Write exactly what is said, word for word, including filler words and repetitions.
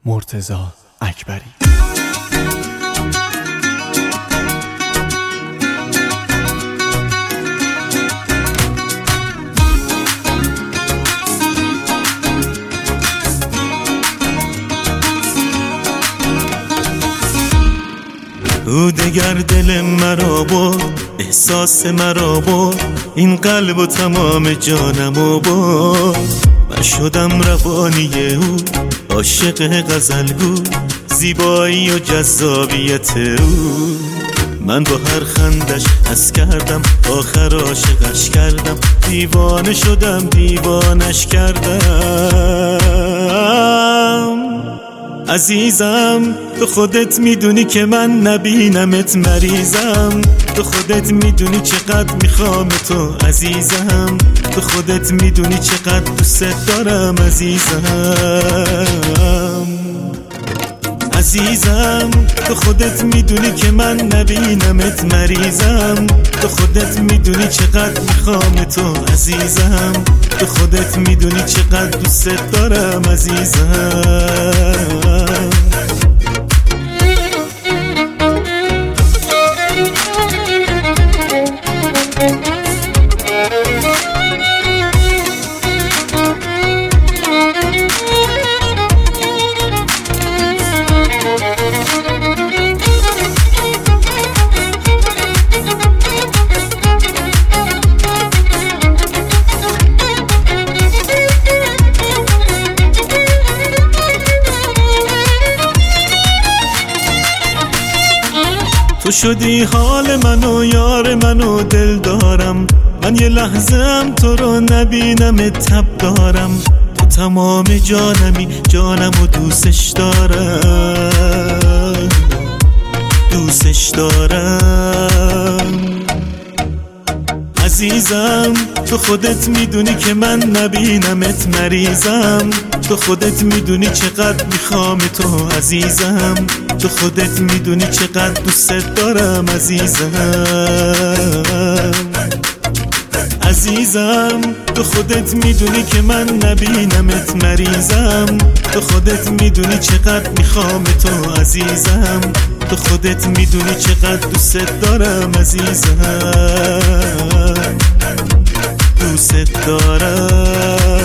مرتضی اکبری. او دگر دل مرا برد، احساس مرا برد، این قلب و تمام جانمو برد. من شدم روانی او، عاشق غزلگو، زیبایی و جذابیت او. من با هر خندش حس کردم، آخر عاشقش کردم، دیوانه شدم دیوانش کردم. عزیزم تو خودت میدونی که من نبینمت مریضم، تو خودت میدونی چقدر میخوام تو عزیزم، تو خودت میدونی چقدر دوست دارم عزیزم. عزیزم تو خودت میدونی که من نبینمت مریضم، تو خودت میدونی چقدر میخوام تو عزیزم، تو خودت میدونی چقدر دوست دارم عزیزم. تو شدی حال منو، یار منو، دل دارم. من یه لحظه هم تو رو نبینم تب دارم. تو تمام جانمی، جانمو دوستش دارم، دوستش دارم. عزیزم تو خودت میدونی که من نبینمت مریضم، تو خودت میدونی چقدر میخوام تو عزیزم، تو خودت میدونی چقدر دوست دارم عزیزم. عزیزم تو خودت میدونی که من نبینمت مریضم، تو خودت میدونی چقدر میخوام تو عزیزم، تو خودت میدونی چقدر دوست دارم عزیزم، دوست دارم.